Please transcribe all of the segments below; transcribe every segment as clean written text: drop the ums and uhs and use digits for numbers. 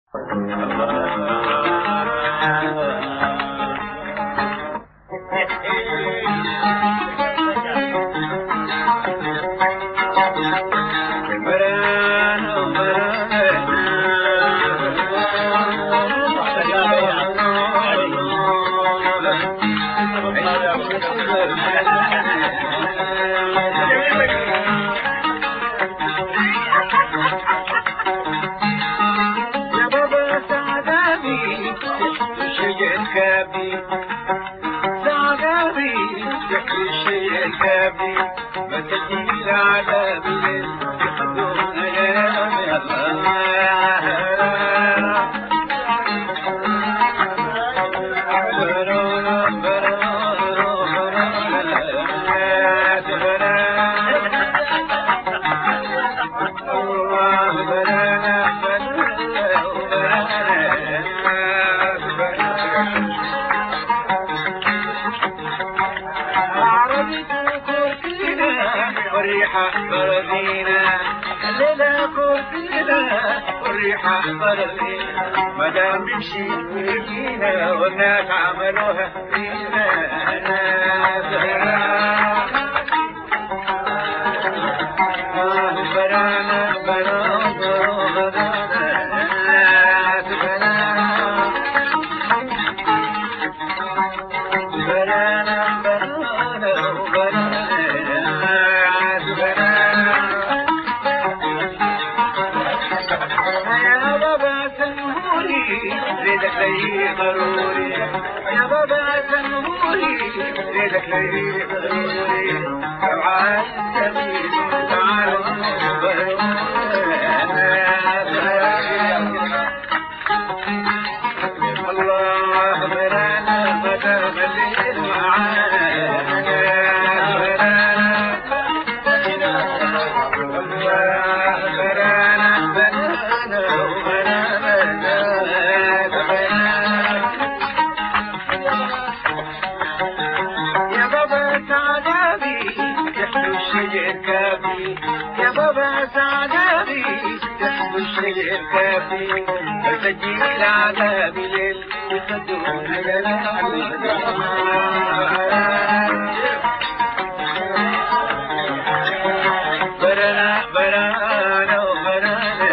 مدام بيمشي فينا والناس عملوها فينا ضروري يا بابا تنوري ليلك ليلي ضروري تعال سبيل تعال الله برانا مدى الليل معانا يا بابا سعدابي تحب الشيء الكافي فسجل على بليل يصدون برانا برانا وبرانا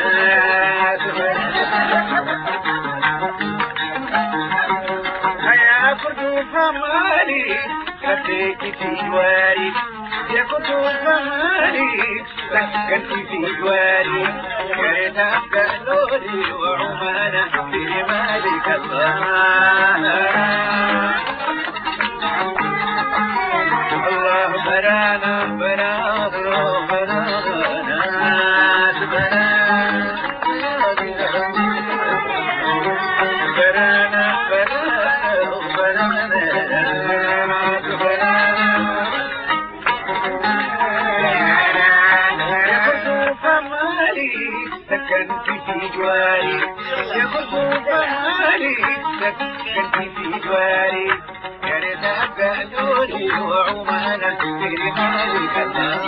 هيا كنت فمالي خليك في جواري يا كنت زماني سكنت في جواري يا ريت ابقى لوري وعمانه في مالك الله برانا برانا برانا سكنت في جواري يا خطوط مالي سكنت في جواري يا ريت ابقى دوري وعمانه في مالك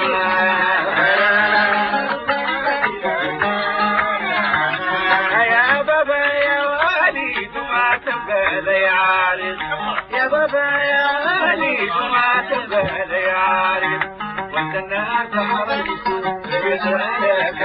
يا بابا يا والي ما تبقى لي عارف يا بابا يا والي ما تبقى لي عارف وانت الناس عرفت بسؤالك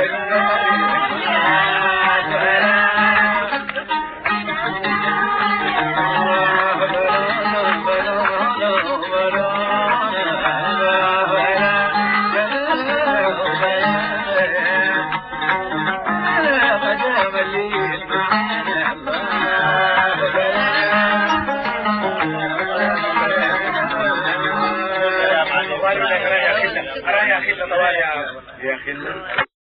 يا أخي